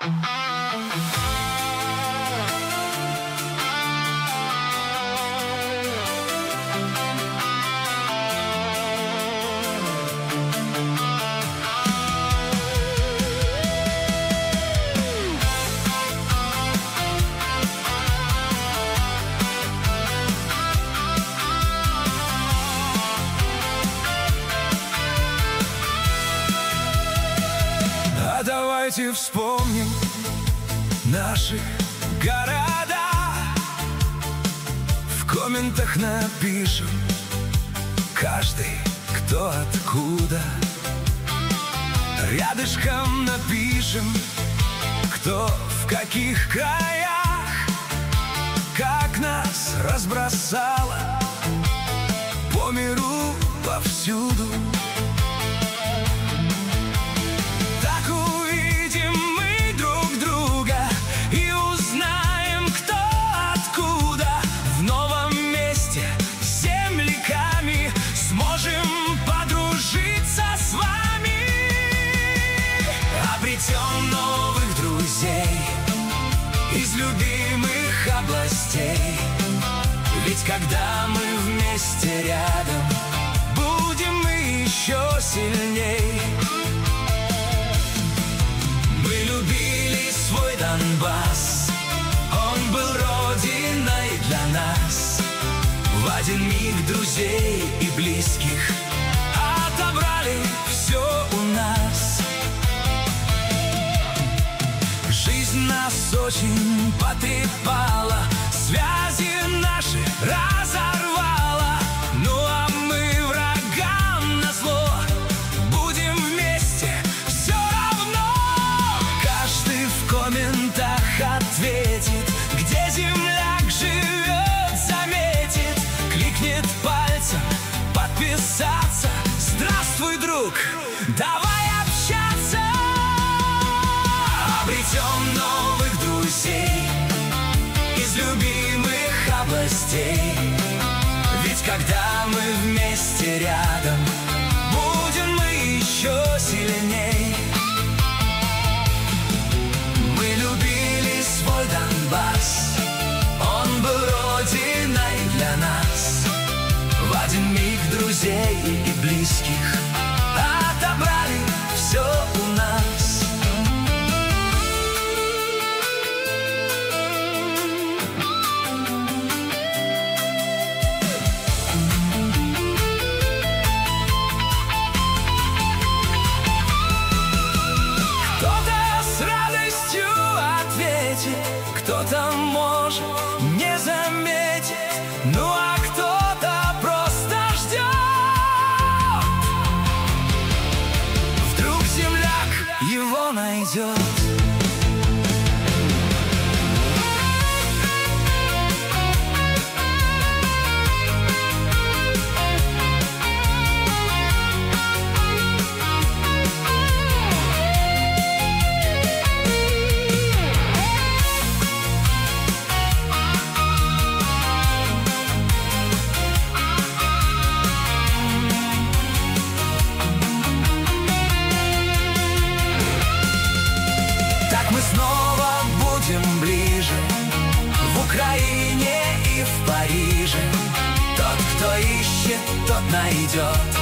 Давайте вспомним наши города, в комментах напишем каждый, кто откуда. Рядышком напишем, кто в каких краях, как нас разбросало по миру повсюду. Обретем новых друзей из любимых областей. Ведь когда мы вместе рядом, будем мы еще сильней. Мы любили свой Донбасс, он был родиной для нас. В один миг друзей и близких отобрали все у нас. Жизнь нас очень потрепала, связи наши разорвала. Ну а мы врагам назло будем вместе все равно. Каждый в комментах ответит, где земляк живет, заметит, кликнет пальцем подписаться. Здравствуй, друг, давай общаться. Обретем новых друзей из любимых областей. Ведь когда мы вместе рядом, будем мы еще сильней. Мы любили свой Донбасс, он был родиной для нас. В один миг друзей и близких отобрали все у нас. Кто-то может не заметить, ну а кто-то просто ждет. Вдруг земляк его найдет. Мы снова будем ближе в Украине и в Париже. Тот, кто ищет, тот найдет.